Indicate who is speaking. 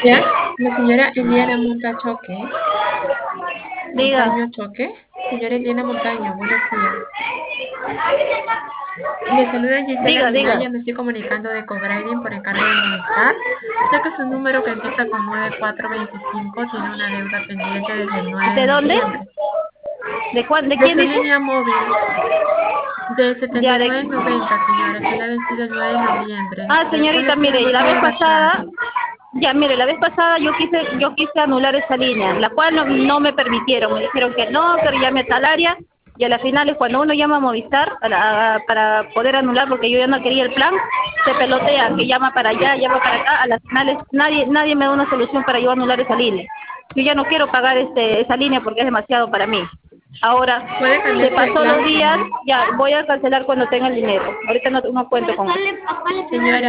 Speaker 1: Ya, la señora Eliana Montachoque,
Speaker 2: Diga,
Speaker 1: Montaño Choque. Señora Eliana Montaño, buenos días. Le saluda Gisela
Speaker 2: diga.
Speaker 1: Minaya, me estoy comunicando de Cograding por encargo de Movistar. Sé que su número que empieza con 9425 tiene una deuda pendiente desde el 9 de
Speaker 2: ¿De dónde?
Speaker 1: noviembre.
Speaker 2: ¿De
Speaker 1: De
Speaker 2: quién
Speaker 1: su
Speaker 2: dice?
Speaker 1: línea móvil de
Speaker 2: Ya, de...
Speaker 1: 79.90, señora, se le ha vencido el 9 de noviembre. ¿Recuerda
Speaker 2: Señorita,
Speaker 1: que era
Speaker 2: mire, la vez
Speaker 1: motivo de
Speaker 2: pasada,
Speaker 1: atraso?
Speaker 2: la vez pasada yo quise anular esa línea, la cual no me permitieron, me dijeron que no, pero llame a tal área, y a la final es cuando uno llama a Movistar para poder anular, porque yo ya no quería el plan, se pelotea, que llama para allá, llama para acá, a las finales nadie me da una solución para yo anular esa línea. Yo ya no quiero pagar esa línea porque es demasiado para mí. Ahora,
Speaker 1: Puede
Speaker 2: se
Speaker 1: cambiarse el
Speaker 2: pasó
Speaker 1: plan,
Speaker 2: los días,
Speaker 1: señora.
Speaker 2: ya voy a cancelar cuando tenga el dinero. Ahorita no cuento con eso.
Speaker 1: Señora.